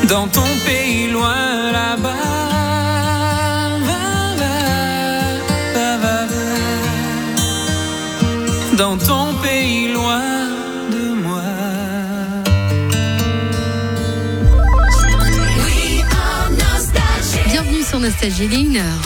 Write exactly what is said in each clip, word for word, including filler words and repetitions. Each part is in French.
dans ton pays loin là-bas. Va, va, va, va, va. Dans ton pays loin de moi. Bienvenue sur Nostalgie, il est une heure.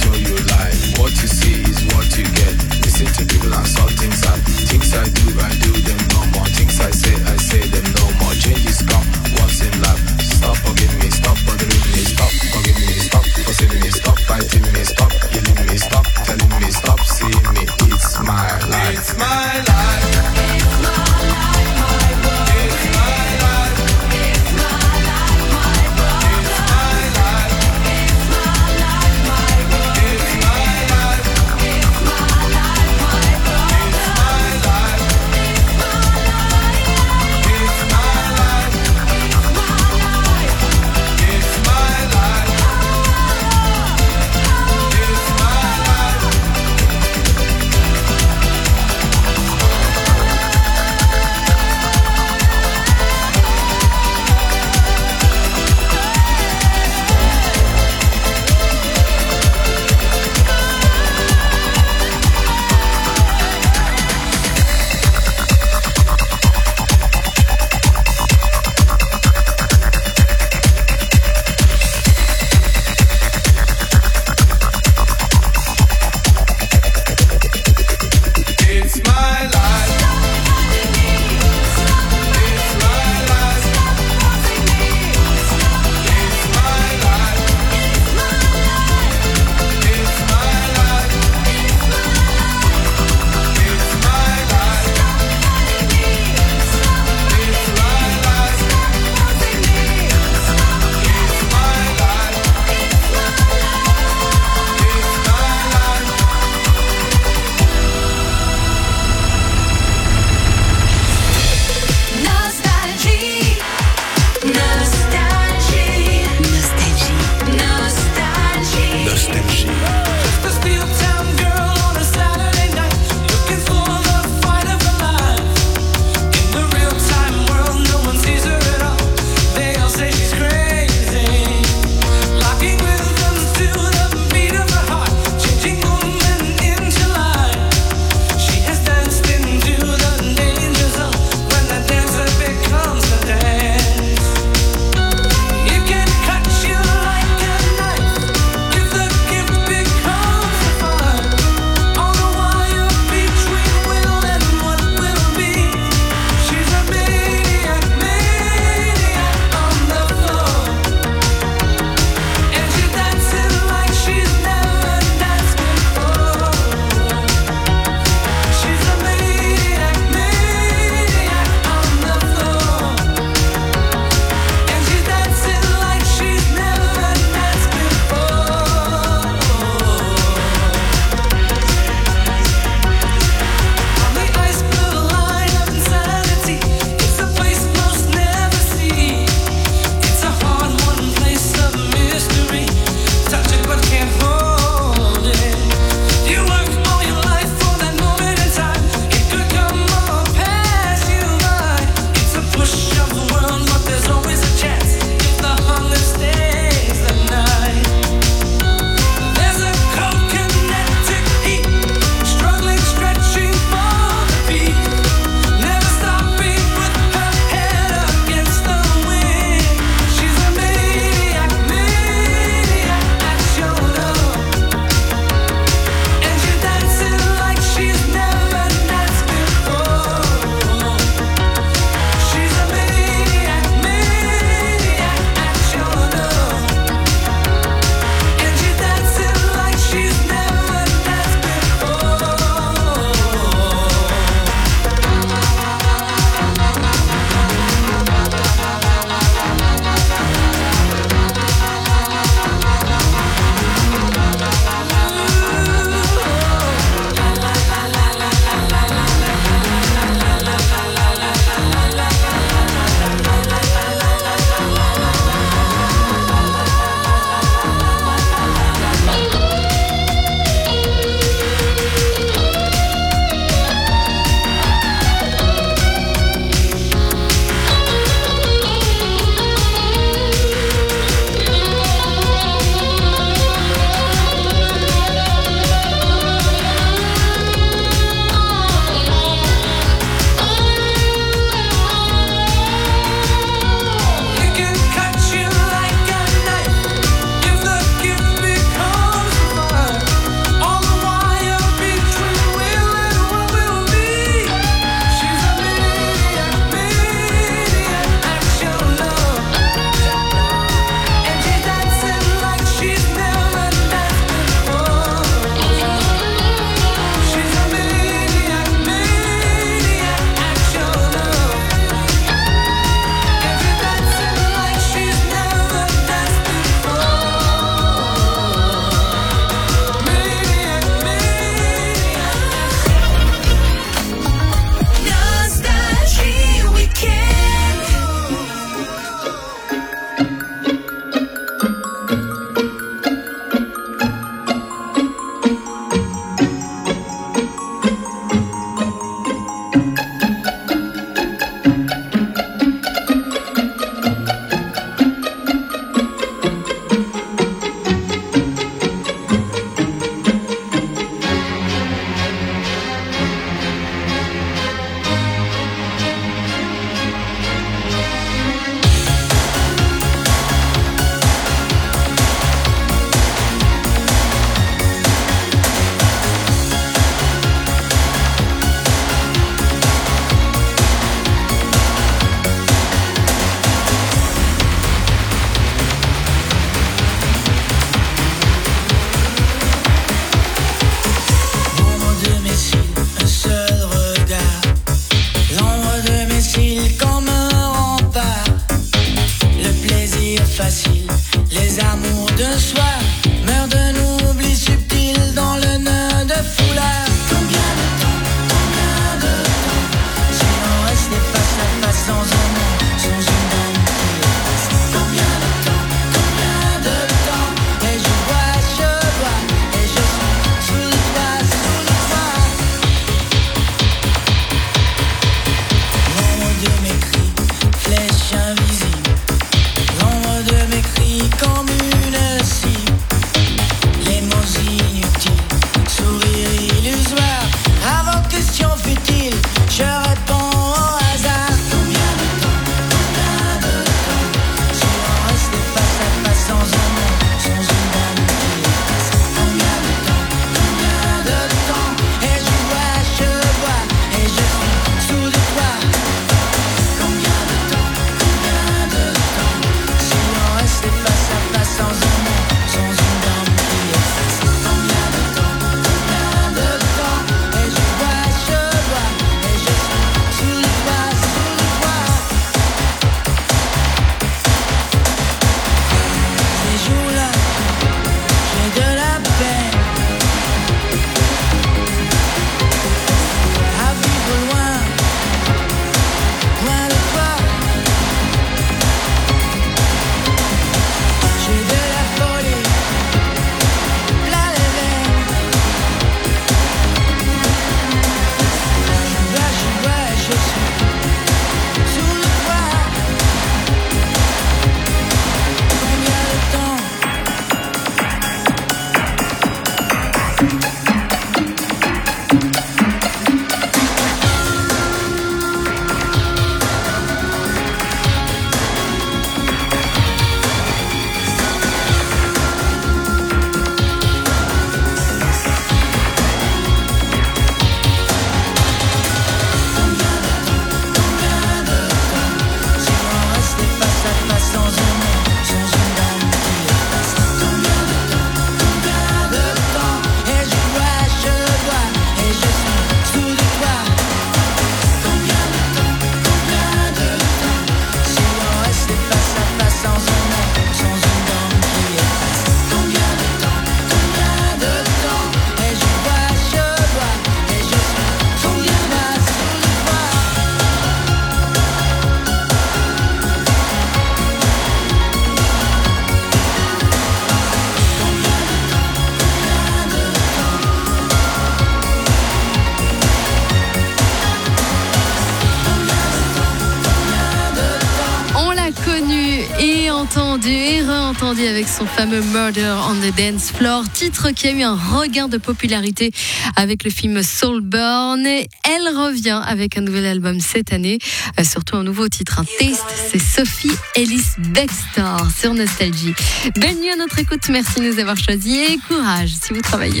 entendu et re-entendu avec son fameux Murder on the Dance Floor, titre qui a eu un regain de popularité avec le film Saltburn. Et elle revient avec un nouvel album cette année, euh, surtout un nouveau titre, un Taste. C'est Sophie Ellis Bextor sur Nostalgie. Belle nuit à notre écoute, merci de nous avoir choisis et courage si vous travaillez.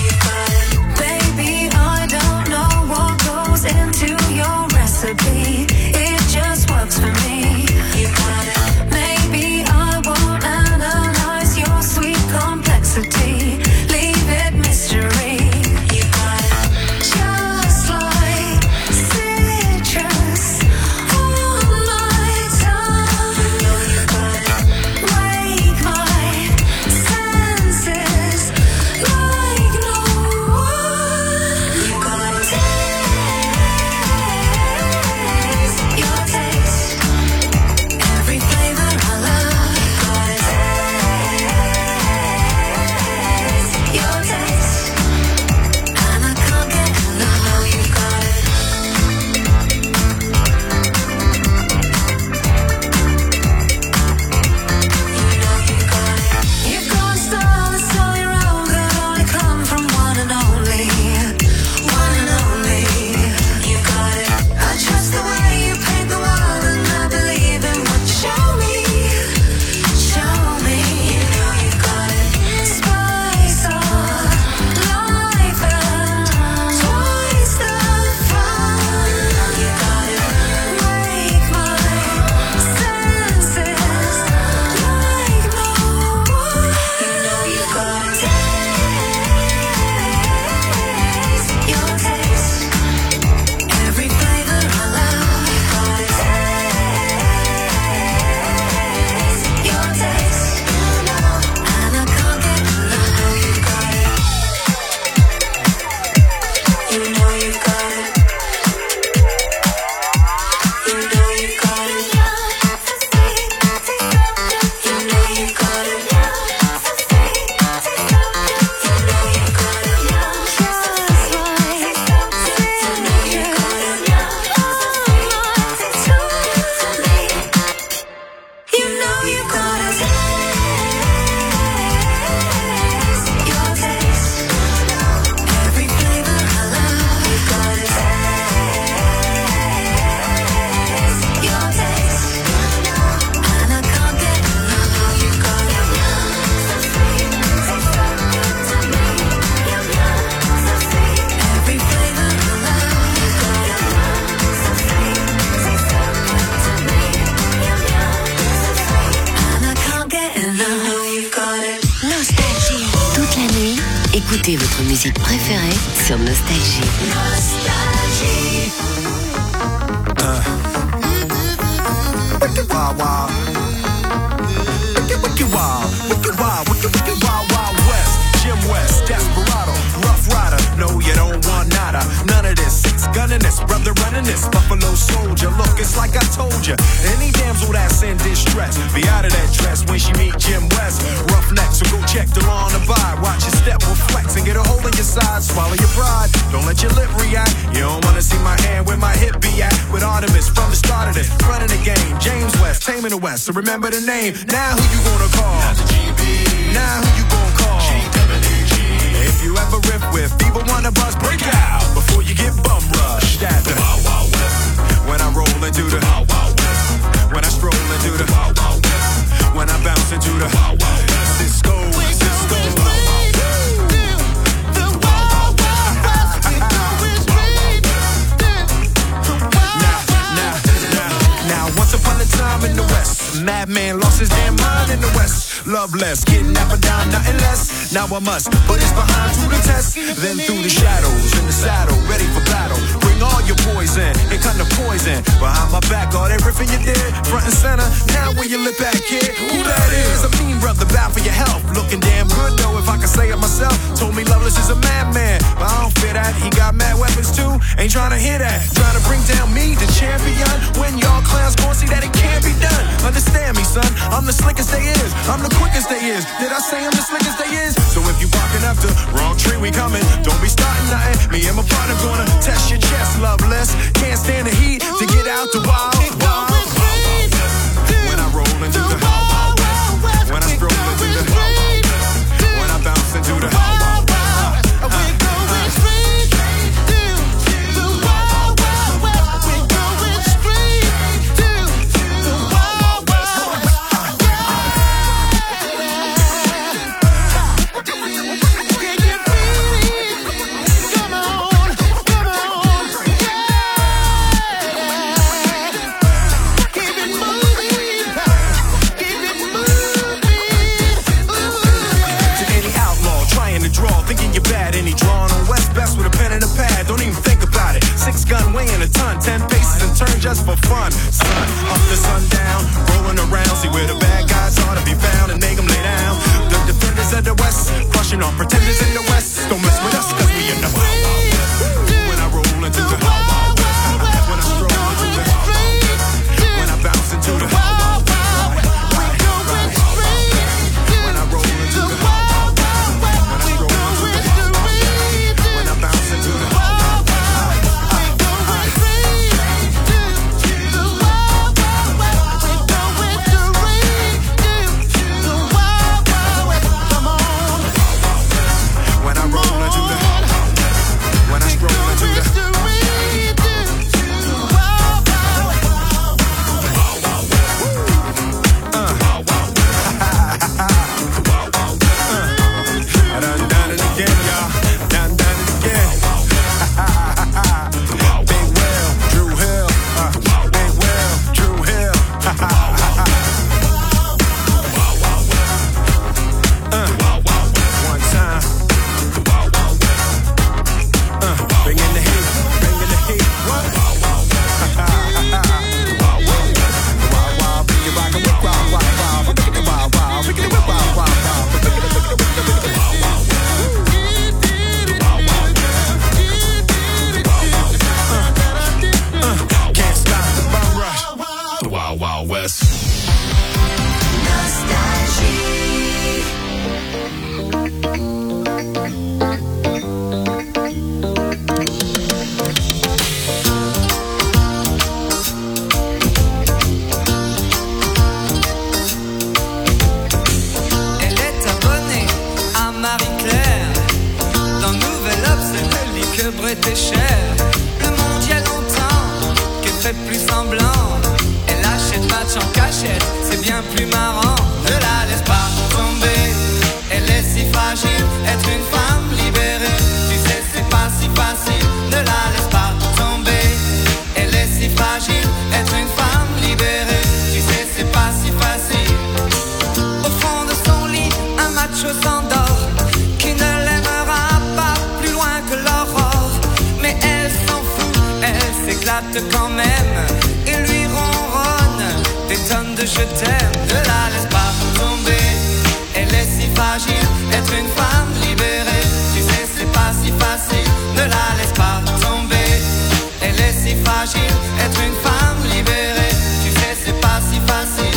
Baby, I don't know what goes into your recipe. It just works for me. You got it. Maybe I won't analyze your sweet complexity. Leave it mystery. You got it. Just like citrus on my tongue. You got it. Wake my senses like no one. You got it. Taste your taste. Every flavor I love. You got it. Taste your taste. And I can't get enough. You got it. You know you got it. You've got a style that's all your own, could only come from one and only, one and only. You got it. I trust the way you paint the world, and I believe in what you show me. Show me. You know you got it. Spice up life and twice the fun. You got it. Wake my senses like no one. You know you got it. Taste your taste. Every flavor I love. You got it. Taste your taste. And I can't get enough. You got it. You know you got it. You know you got it. You know you got it. You know you got it. Just like you know you got it. Taste your taste. Every flavor I love. You got it. Taste your taste. And I can't get enough. You got it. Every flavor I love. You got it. And I can't get enough. You got it. Nostalgie. Toute la nuit, écoutez votre musique préférée sur Nostalgie. Nostalgie. Wicked wild, wild. Wicked, wicked wild. Wicked wild, wicked, wicked wild, wild west. Jim West, Desperado, Rough Rider. No, you don't want nada. None of this. Six gunning this, brother running this. Buffalo Soldier. Look, it's like I told you. Any damsel that's in distress, be out of that dress when she meet Jim West. Roughneck, so go check the law on the vibe. Watch your step reflex and get a hole in your side. Swallow your pride. Don't let your lip react. You don't wanna see my hand where my hip be at. With Artemis from the start of this, running the game. James West, taming the West. So remember the name. Now who you gonna call? Not the G B. Now who you gonna call? G W G. If you ever riff with people wanna buzz, break out before you get bum rushed at the Wild Wild West. When I roll into the Wild Wild West. When I stroll into the Wild Wild West. When I bounce into the Wild Wild West. Cisco, Cisco. Now, once upon a time in the West, madman lost his damn mind in the West. Loveless, kidnapper down, nothing less. Now I must put his behind to the test. Then through the shadows, in the saddle, ready for battle. Bring all your poison, it kind of poison. Behind my back, all that riffing you did, front and center. Now where you lip at, kid? Who that is? A mean brother, bad for your health. Looking damn good though, if I can say it myself. Told me Loveless is a madman, but I don't fear that. He got mad weapons too, ain't trying to hear that. Trying to bring down me, the champion. When y'all clowns gon' see that it can't be done. Understand me, son, I'm the slickest they is. I'm the quickest they is. Did I say I'm the slickest they is? So if you barking up the wrong tree, we coming. Don't be starting nothing. Me and my partner gonna test your chest, Loveless. Can't stand the heat to get out the wild, wild, wild, wild, wild west. When I roll into the wild, wild west. bad. And he drawing on West Best with a pen and a pad. Don't even think about it. Six gun weighing a ton, ten paces and turn just for fun. Sun up to sundown, rolling around, see where the bad guys are to be found and make them lay down. The defenders of the West, crushing on pretenders in the West. Don't mess with us, cause we in the wild, wild west. When I roll into the wild, wild west. When I stroll into the wild, wild west. When I bounce into the wild, wild west. When I roll into the wild, wild west. When I stroll into the wild, wild west. When I bounce into the wild, wild west. Était cher, le monde y a longtemps qu'elle fait plus semblant. Elle achète match en cachette, c'est bien plus marrant. Ne la laisse pas tomber, elle est si fragile. Être une femme libérée, tu sais c'est pas si facile. Ne la laisse pas tomber, elle est si fragile. Être une femme libérée, tu sais c'est pas si facile. Au fond de son lit, un macho s'endort, qui ne l'aimera pas plus loin que l'aurore. Mais elle s'en fout, elle s'éclate quand même et lui ronronne des tonnes de je t'aime. Ne la laisse pas tomber, elle est si fragile. Être une femme libérée, tu sais c'est pas si facile. Ne la laisse pas tomber, elle est si fragile. Être une femme libérée, tu sais c'est pas si facile.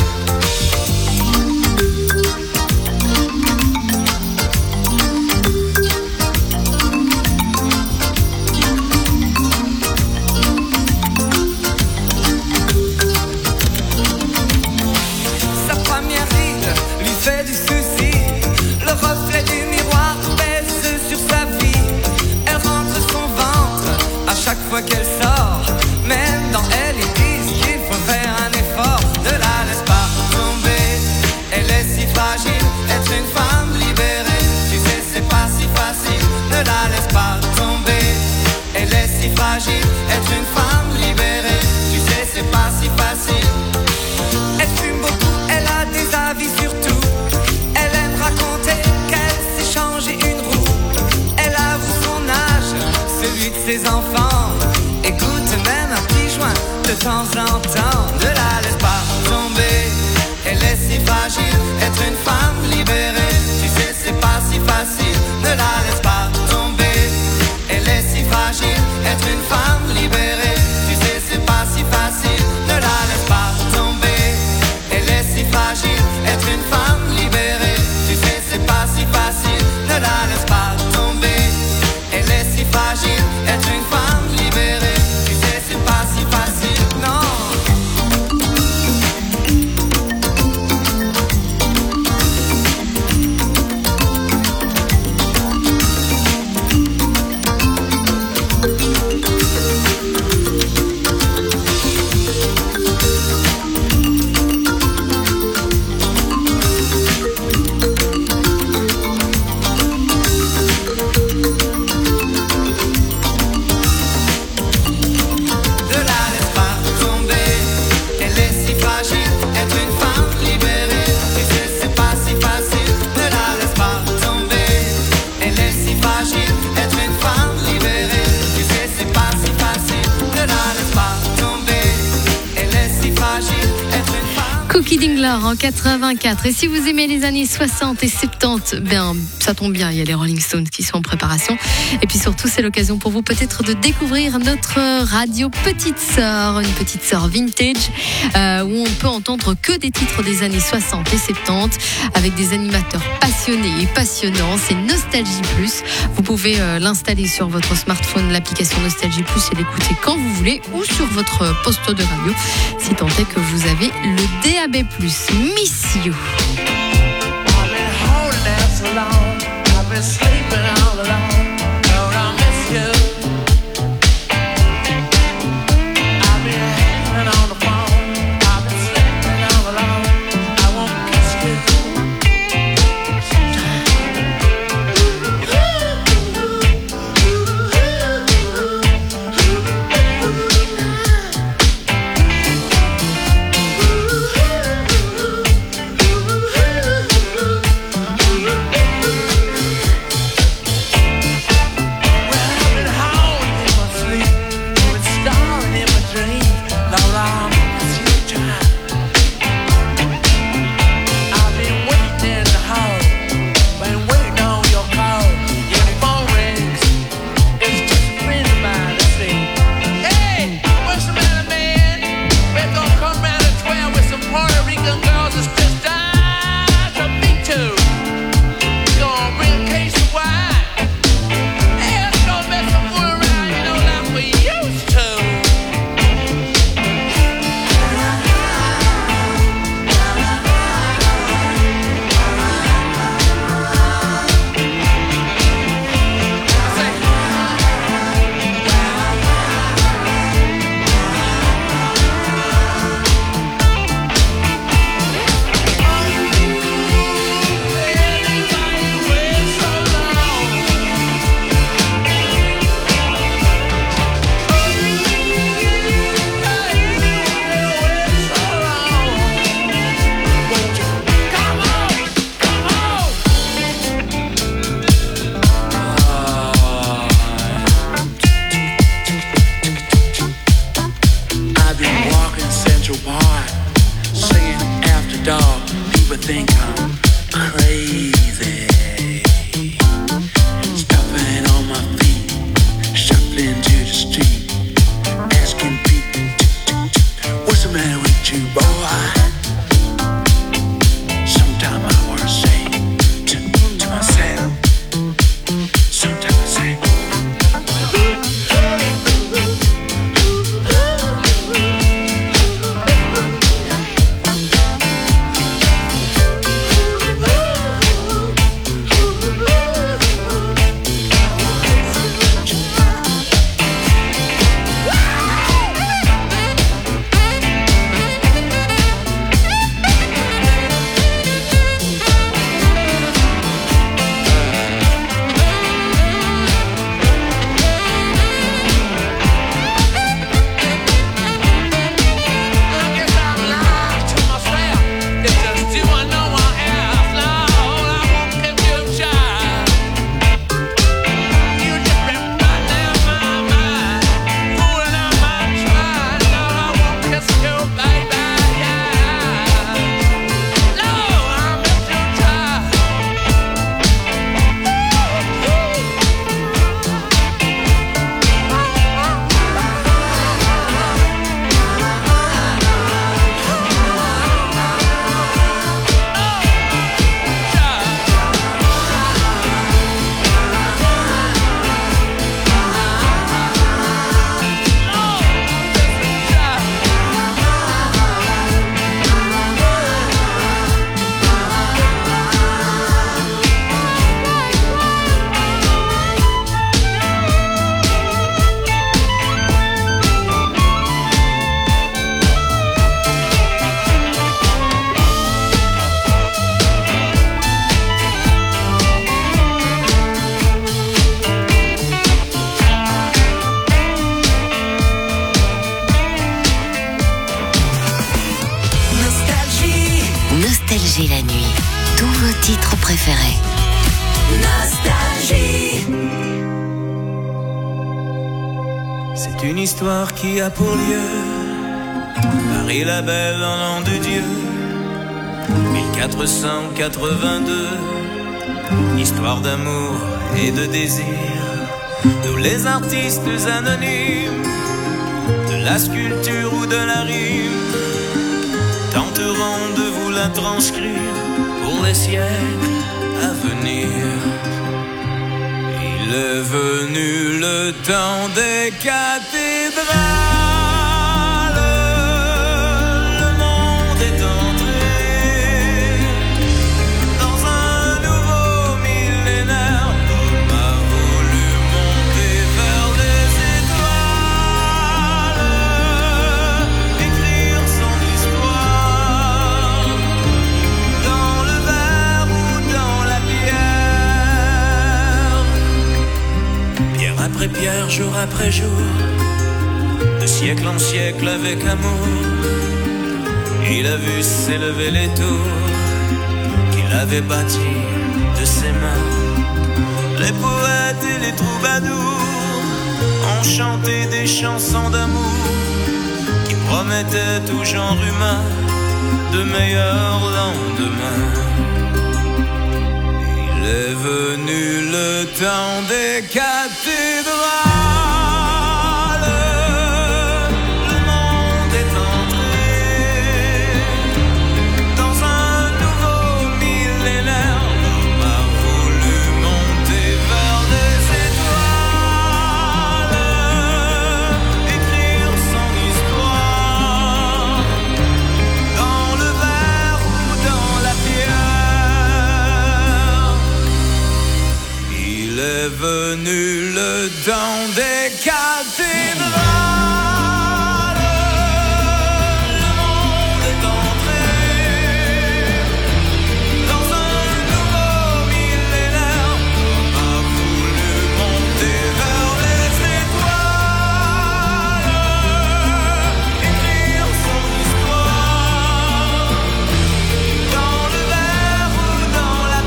Du souci, le reflet du miroir pèse sur sa vie. Elle rentre son ventre à chaque fois qu'elle sort. Même dans elle, ils disent qu'il faut faire un effort. Ne la laisse pas tomber, elle est si fragile. Être une femme libérée, tu sais c'est pas si facile. Ne la laisse pas tomber, elle est si fragile. Être une femme libérée, tu sais c'est pas si facile. Elle fume beaucoup, elle a des avis sur tout. Raconter qu'elle s'est changé une roue. Elle avoue son âge, celui de ses enfants. Écoute même un petit joint de temps en temps. Ne la laisse pas tomber, elle est si fragile. Être une femme libérée, tu sais c'est pas si facile. Ne la laisse pas tomber, elle est si fragile. Être une femme libérée, tu sais c'est pas si facile. Ne la laisse pas tomber, elle est si fragile. Être une femme libérée, c'est pas si facile, ne la laisse pas tomber. Elle est si fragile, être une femme libérée. Tu sais, c'est pas si facile, non. Frankie Dingler en quatre-vingt-quatre. Et si vous aimez les années soixante et soixante-dix, ben, ça tombe bien, il y a les Rolling Stones qui sont en préparation. Et puis surtout, c'est l'occasion pour vous peut-être de découvrir notre radio Petite Sœur, une petite sœur vintage, euh, où on peut entendre que des titres des années soixante et soixante-dix, avec des animateurs passionnés et passionnants. C'est Nostalgie Plus. Vous pouvez euh, l'installer sur votre smartphone, l'application Nostalgie Plus, et l'écouter quand vous voulez, ou sur votre poste de radio, si tant est que vous avez le D A B plus. Miss You. I've been holding out so long. I've been sleeping all alone. Lord, I miss you. I've been hanging on the phone. I've been sleeping all alone. I won't kiss you. Nostalgie la nuit. Tous vos titres préférés. Nostalgie. C'est une histoire qui a pour lieu Marie la belle en nom de Dieu, mille quatre cent quatre-vingt-deux, histoire d'amour et de désir. Nous les artistes anonymes, de la sculpture ou de la rime, tenterons de vous la transcrire pour les siècles à venir. Il est venu le temps des cathédrales, le monde est entré dans un nouveau millénaire. L'homme a voulu monter vers les étoiles, écrire son histoire dans le verre ou dans la pierre. Pierre après pierre, jour après jour, de siècle en siècle avec amour, il a vu s'élever les tours qu'il avait bâties de ses mains. Les poètes et les troubadours ont chanté des chansons d'amour qui promettaient tout genre humain de meilleurs lendemains. Il est venu le temps des cathédrales, le monde est entré dans un nouveau millénaire. L'homme a voulu monter vers les étoiles, écrire son histoire dans le verre ou dans la pierre. Il est venu le temps des cathédrales, le monde est entré dans un nouveau millénaire. L'homme a voulu monter vers les étoiles, écrire son histoire dans le verre ou dans la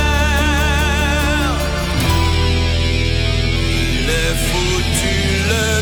pierre. Il est foutu le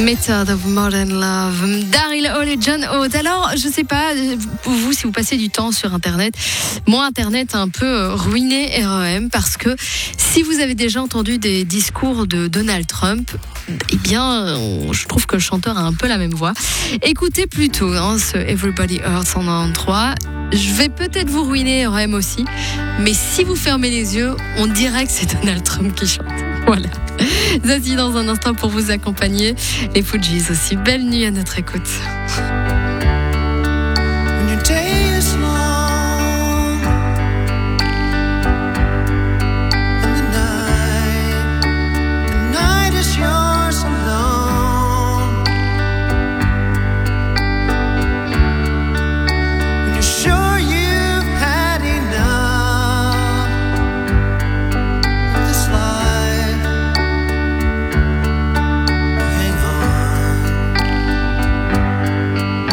Method of Modern Love, Daryl Hall et John Oates. Alors, je sais pas, pour vous, si vous passez du temps sur Internet, moi, Internet a un peu ruiné R E M parce que si vous avez déjà entendu des discours de Donald Trump, eh bien, on- je trouve que le chanteur a un peu la même voix. Écoutez plutôt hein, ce Everybody Hurts en quatre-vingt-treize. Je vais peut-être vous ruiner R E M aussi, mais si vous fermez les yeux, on dirait que c'est Donald Trump qui chante. Voilà. Zazie dans un instant pour vous accompagner. Les Fujis aussi. Belle nuit à notre écoute. When your day is long and the night, the night is yours alone. When you're sure you've had enough of this life, hang on.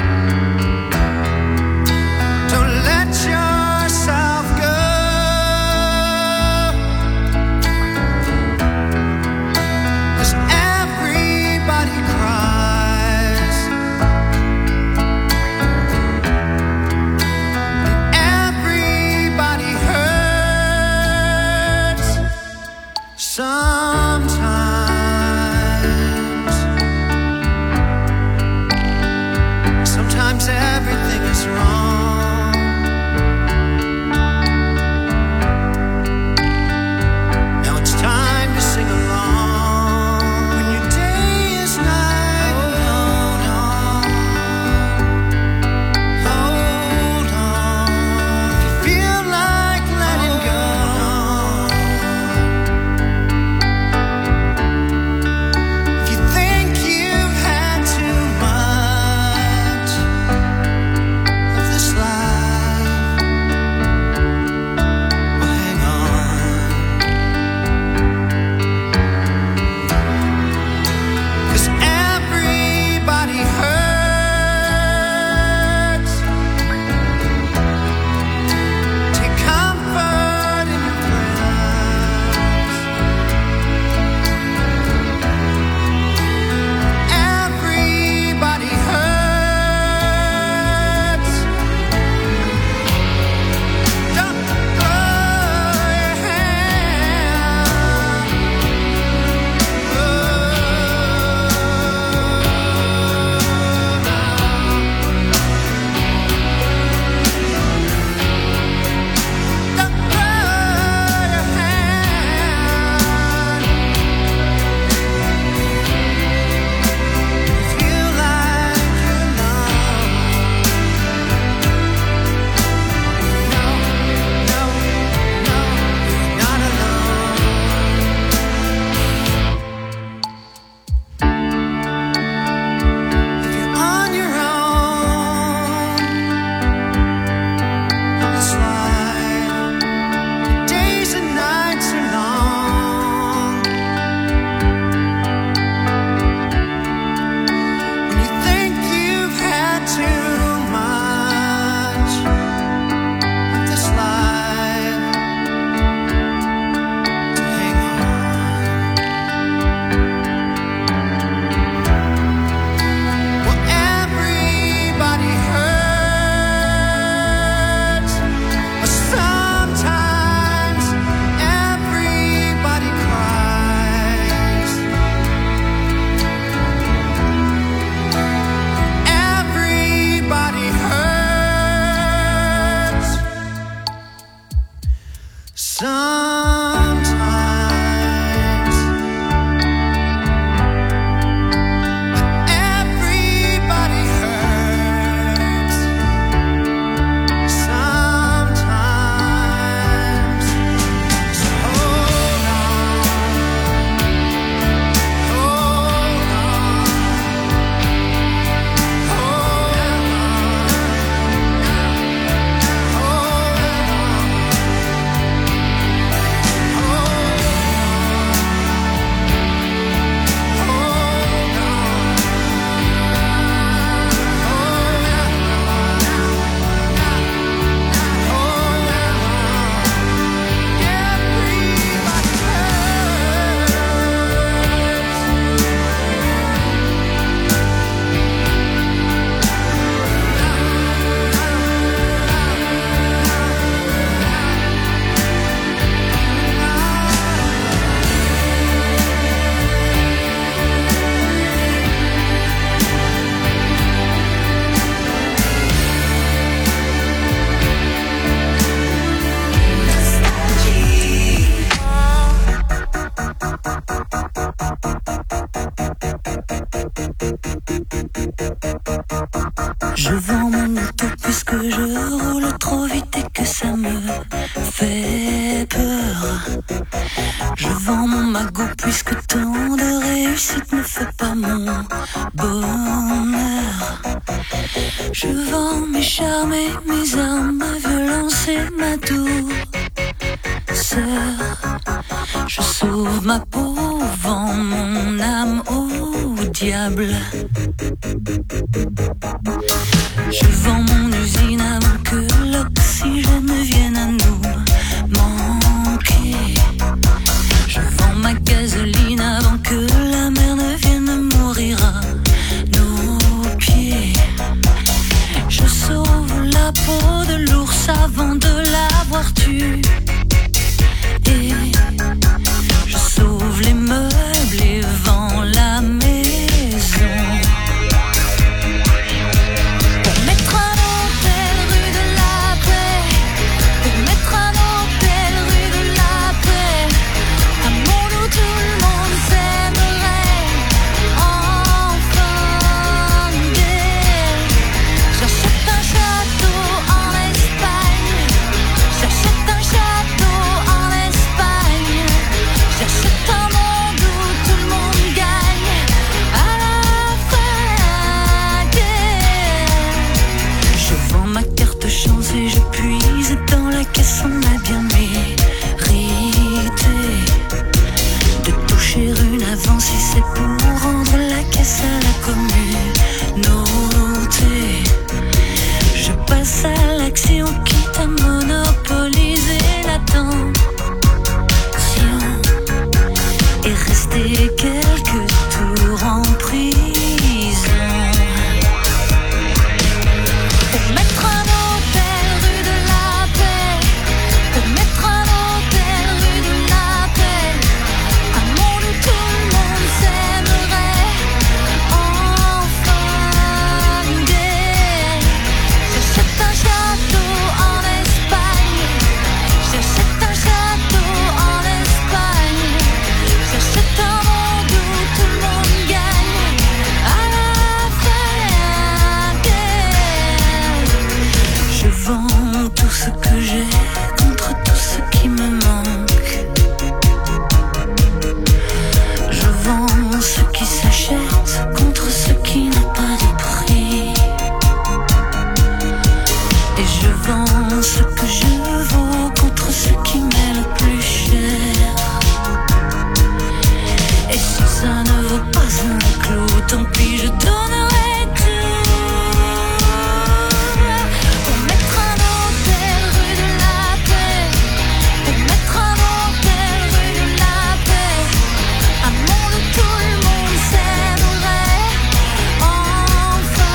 Je vends mon auto puisque je roule trop vite et que ça me fait peur. Je vends mon magot puisque tant de réussite ne fait pas mon bonheur. Je vends mes charmes et mes armes, ma violence et ma douceur. Je sauve ma peau, vends mon âme au diable. Je vends mon usine avant que l'oxygène vienne à nous manquer. Je vends ma gasoline avant que la mer ne vienne mourir à nos pieds. Je sauve la peau de l'ours avant de l'avoir tué. Et je sauve les meubles et vends la maison. Pour mettre un hôtel rue de la Paix, pour mettre un hôtel rue de la Paix, un monde où tout le monde s'aimerait enfin gay. J'achète un château en Espagne, j'achète un château en Espagne, j'achète un monde où tout le monde gagne à la fin gay. Je vends ma carte chance et je puise dans la caisse, on a bien mérité de toucher une avance si c'est pour rendre la caisse à la communauté. Je passe à l'action quitte à monopoliser l'attention et rester quelques tours en prison. Pour mettre un hôtel rue de la Paix, pour mettre un hôtel rue de la Paix, un monde où tout le monde s'aimerait enfin gay. J'achète un château en Espagne, j'achète un château en Espagne, j'achète un monde où tout le monde gagne à la fin gay. Je vends tout ce que j'ai contre tout ce qui me manque. Je vends ce qui s'achète contre ce qui n'a pas de prix. Et je vends ce que je vaux contre ce qui m'est le plus cher. Et si ça ne vaut pas un clou, tant pis, je donnerai tout. Pour mettre un hôtel rue de la Paix, pour mettre un hôtel rue de la Paix, un monde où tout le monde s'aimerait enfin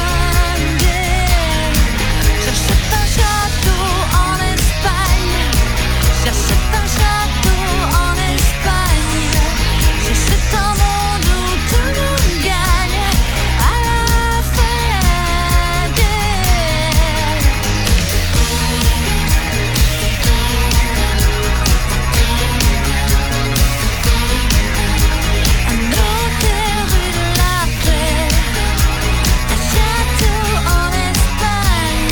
gay. J'achète un château en Espagne, j'achète un château en Espagne, j'achète un monde où tout le monde gagne à la fin gay. Un hôtel rue de la Paix, un château en Espagne.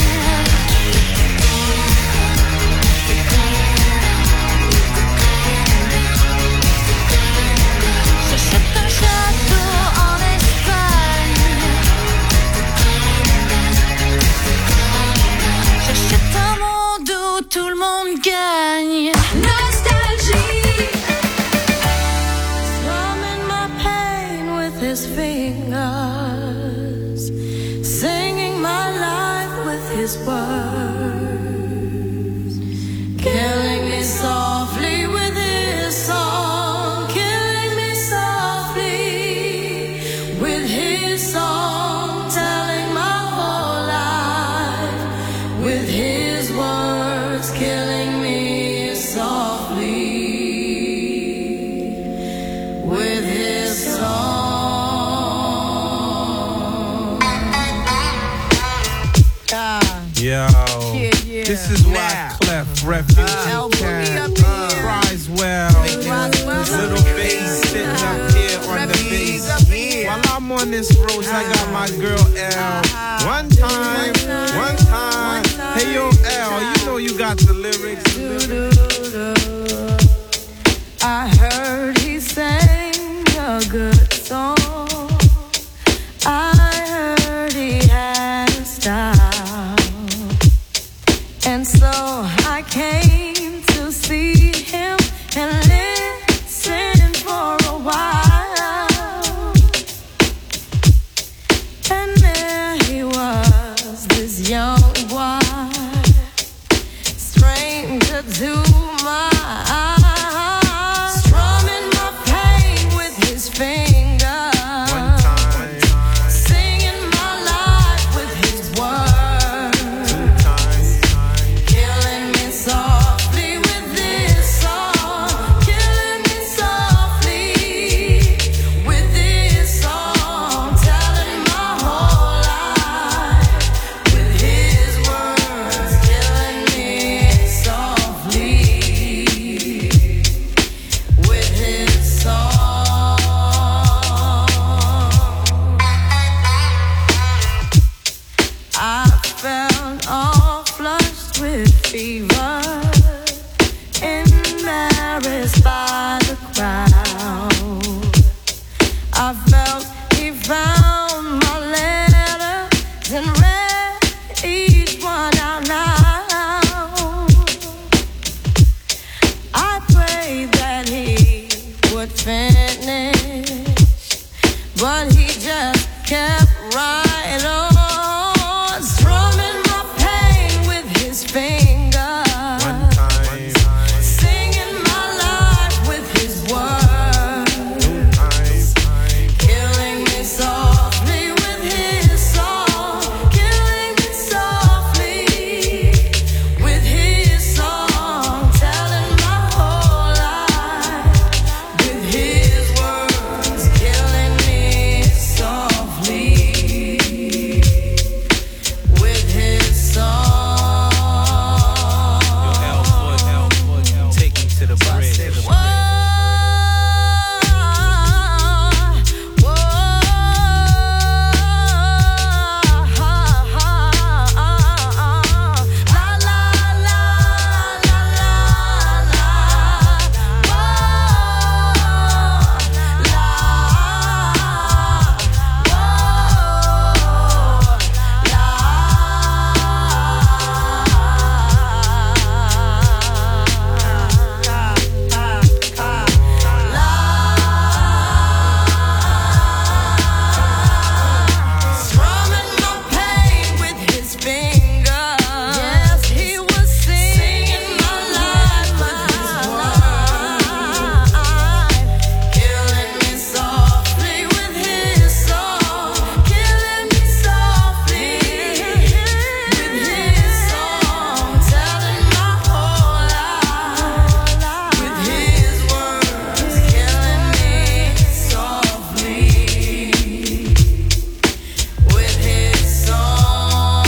J'achète un château en Espagne, j'achète un monde où tout le monde gagne. Nostalgie. Strumming my pain with his fingers, singing my life with his words, killing me softly with his song, killing me softly with his song, telling my whole life with his words, killing me softly with his song. Yo, Yeah, yeah. this is why Now. Clef Refugee Uh, Camp uh, cries well. Cries well. Little bass sitting up here on the bass. While I'm on on this road, I got my girl L. One time, one time. Hey yo, L, you know you got the lyrics. I heard he sang a good song. I heard he had a style. And so I came to see him and listen for a while. And there he was, this young boy, stranger to my eyes, strumming my pain with his fingers, singing my life with his words, killing me softly with this song, killing me softly with this song, telling my whole life with his words, killing me softly with his song. I felt all flushed with fever, embarrassed by the crowd. I felt he found my letters and read each one out loud. I prayed that he would finish, but he just kept right on, strumming my pain with his fingers, singing my life with his words, killing me softly with his song, killing me softly with his song, telling my whole life with his words, killing me softly with his song. Take me to the bridge. Whoa, whoa, la la la la la la, strumming my pain with his fingers. Yes, he was singing my life with his words, killing me softly with his song, killing me softly with his song, telling my whole life with his words, killing me softly with his song.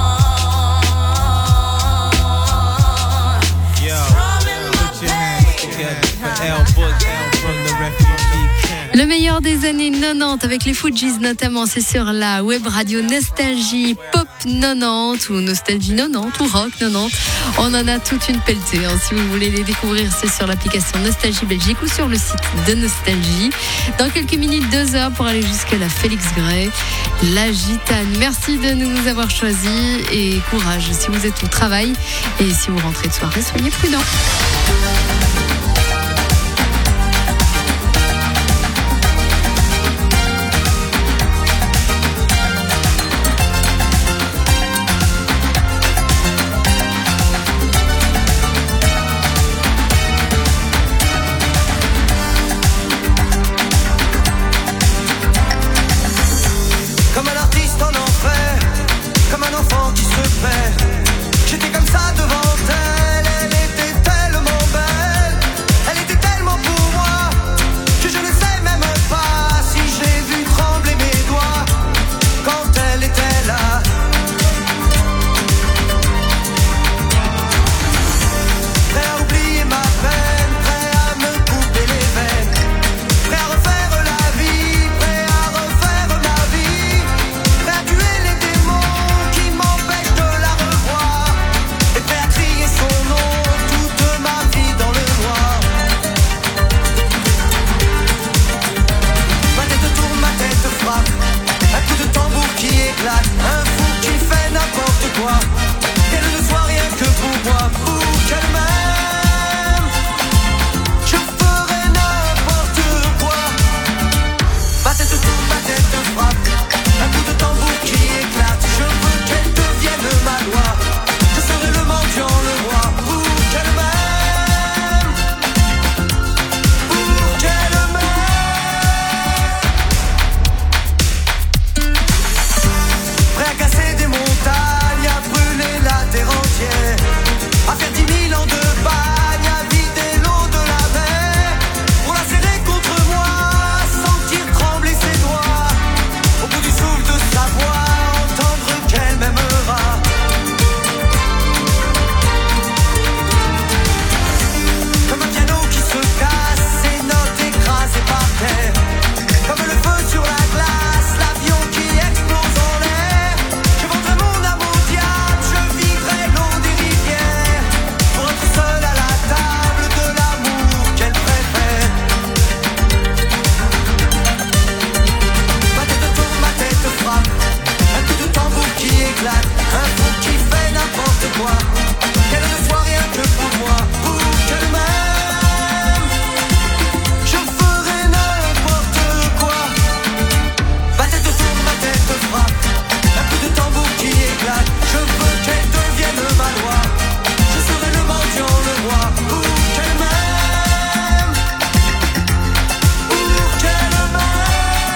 Yo, Strumming my put your hands pain. together for L Boogie from the refugee camp. Le meilleur des années quatre-vingt-dix avec les Fujis notamment, c'est sur la web radio Nostalgie Pop quatre-vingt-dix ou Nostalgie quatre-vingt-dix ou Rock quatre-vingt-dix. On en a toute une pelletée. Hein. Si vous voulez les découvrir, c'est sur l'application Nostalgie Belgique ou sur le site de Nostalgie. Dans quelques minutes, deux heures pour aller jusqu'à la Félix Gray, la Gitane. Merci de nous avoir choisis et courage si vous êtes au travail et si vous rentrez de soirée, soyez prudents. Comme un artiste en enfer, comme un enfant qui se perd. J'étais comme ça devant elle, elle était tellement éclate, un fou qui fait n'importe quoi, qu'elle ne soit rien que pour moi, pour qu'elle m'aime. Je ferai n'importe quoi. Ma tête tourne, ma tête frappe, un coup de tambour qui éclate. Je veux qu'elle devienne ma loi, je serai le mendiant, le roi, pour qu'elle m'aime, pour qu'elle m'aime. Prêt à casser des montagnes, à brûler la terre entière, à faire dix mille ans de bagne, à vider l'eau de la mer, pour la serrer contre moi, sentir trembler ses doigts, au bout du souffle de sa voix, entendre qu'elle m'aimera. Comme un piano qui se casse, ses notes écrasées par terre, comme le feu sur la glace, l'avion qui explose en l'air. Je vendrai mon âme au diable, je vivrai l'eau des rivières, pour être seul à la table de l'amour qu'elle préfère. Ma tête tourne, ma tête frappe, un coup de tambour qui éclate, un fou qui fait n'importe quoi, qu'elle ne soit rien que pour moi, pour qu'elle m'aime. Je ferai n'importe quoi. Ma tête tourne, ma tête frappe, un coup de tambour qui éclate. Je veux qu'elle devienne ma loi, je serai le mendiant, le roi, pour qu'elle m'aime, pour qu'elle m'aime.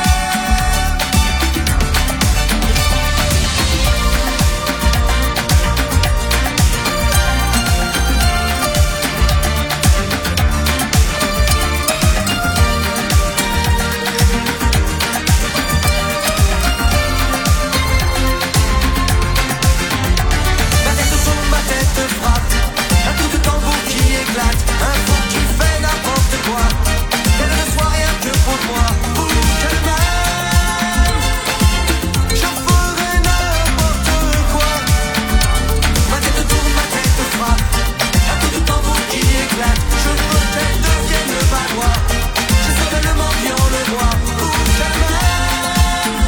Ma tête tourne, ma tête frappe, un coup de tambour qui éclate, un fou qui fait n'importe quoi, qu'elle ne soit rien que pour moi, pour qu'elle m'aime. Je ferai n'importe quoi. Ma tête tourne, ma tête frappe, un coup de tambour qui éclate. Je veux qu'elle devienne ma loi, je serai le mendiant, le roi, pour qu'elle m'aime,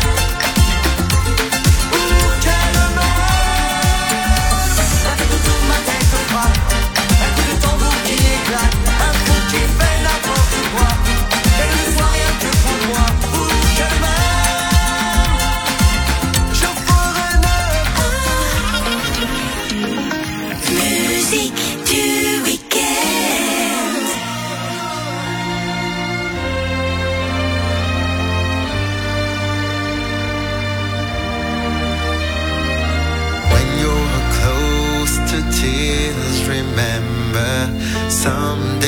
pour qu'elle m'aime. Ma tête tourne, ma tête frappe, un coup de tambour qui éclate, un fou qui fait n'importe quoi, qu'elle ne soit rien que pour moi, pour qu'elle m'aime. Je ferai n'importe quoi. Musique du week-end. When you're close to tears, remember some